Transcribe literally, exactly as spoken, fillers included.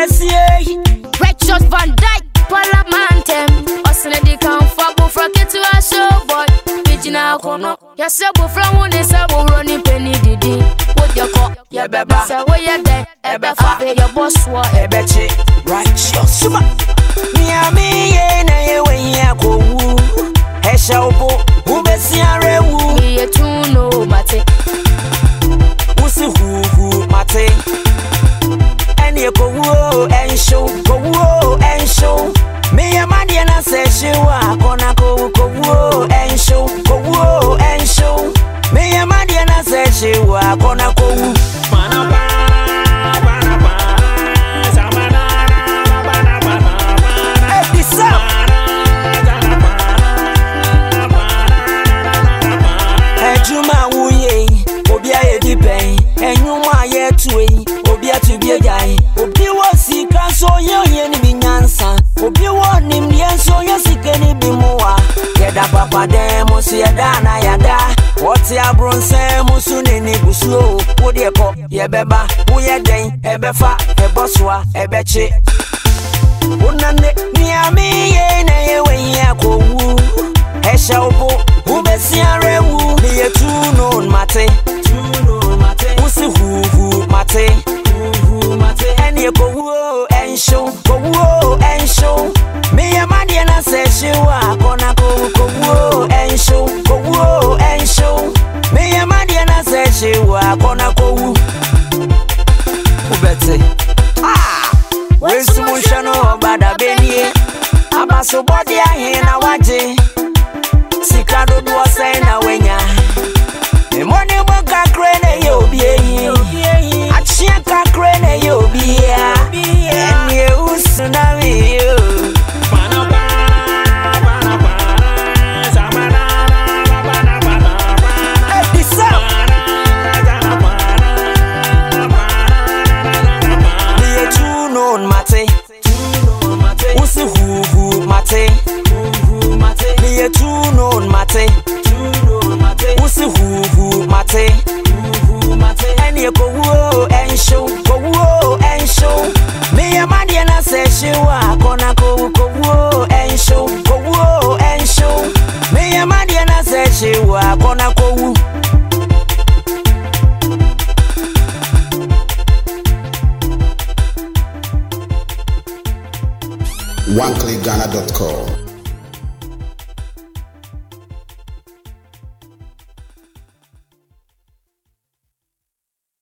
Bessie, Richard Van Dyke, Parliamentem. Osnedi can fabo from it to a show, but Vigina Kono. Yes, sir, from one is a running penny didi. What your call, your baby, say where you're there, Ebefa, your boss, what Ebeche, righteous. Miami, and when you go, Heshalbo, Ubesia Rewu, me a two no mate. Usi who mate. And you go and show, go and show. Me a man, and I say, she wa gonna go, go and show, go and show. Me a man, and I say, she wa gonna go. Juma wuye, obia ye di pen, enyuma ye tuwe, obia tu bie jai, obi wo sika so ye ye ni binyansa, obi wo nim ye so ye sika ni bimuwa, yeda papa de musu yeda na yada, woti abronse musu ni ni busu, wodi eko ye beba, uye den, ebefa, eboswa, ebeche. Unane ni ami ye na ye wenye kowu, esha upo, ubesia rewu. Me a two known mate, two known mate. Usi who who mate, who who mate. And you go whoa and show, go whoa and show. Me a man and I say she wa gonna go go whoa and show, go whoa and show. Me a man and I say she wa gonna go. Ubete ah, where's the motion of bada benye? Abaso body a hena waje. Sikado do say na wenya. Me money boka krene yo bie. Achia ka krene yo bia. Eni usuna mi yo. Bana bana bana bana zamana bana bana bana. Ebisa. Bana bana bana. Me two known mate. Two known mate. Usi who who mate. Me a two known mate, two known mate. Usi who who mate, who who mate. And you go whoa and show, go whoa and show. Me a man and I say she wa gonna go go whoa and show, go whoa and show. Me a man and I say she wa gonna go. one click ghana dot com